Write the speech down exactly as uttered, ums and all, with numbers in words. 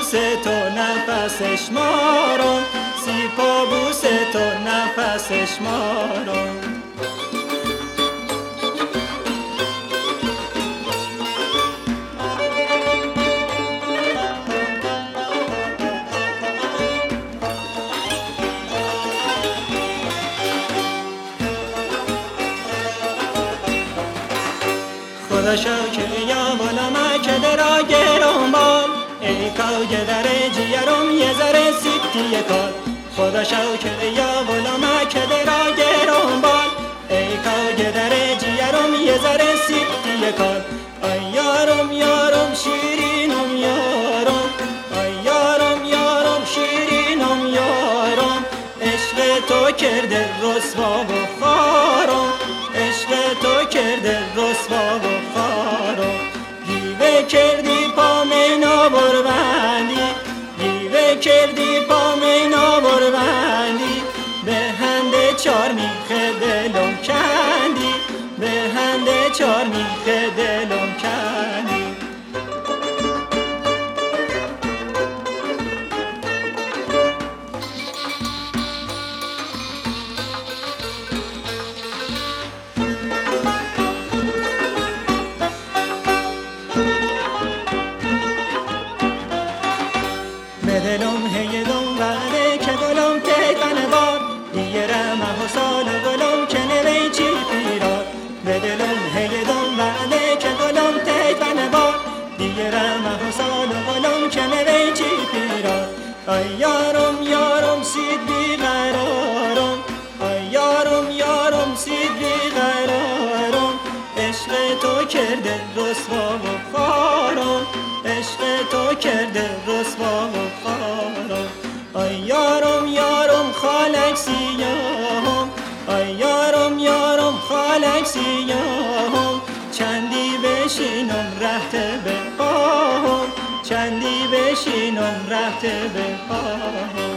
بوس تو نفسش مارم، سی پا بوس تو نفسش مارم. خدا شکر یا ولما که درا گرم بال، ای کاج در جیرم یه ذره سیتی کار. خدا شکر یا ولما که درا گرم بال، ای کاج در جیرم یه ذره سیتی کار. ای یارم یارم شیرینم یارم، ای یارم یارم شیرینم یارم. عشق تو کرده رسوا و خارم، عشق تو کرده رسوا و خارم. گیوه کردی پا مینا بربندی، گیوه کردی پا مینا بربندی. به هنده چار میخه دلم کندی، به هنده چار میخه دلم کندی. دلم هیدم وعده که گلم تیتن بار، دیره مه سال گلم که نوی چی پیرار. به دلم هیدم وعده که گلم تیتن بار، دیره مه سال گلم که نوی چی پیرار. ای یارم یارم سید بی قرارم، ای یارم یارم سید بی قرارم. عشق تو کرده رسوا و خارم، عشق تو کرده رسوا و خارم. ای یارم یارم خالک سیاهم، ای یارم یارم خالک سیاهم. چندی بشینم رهت بخواهم، چندی بشینم رهت بخواهم.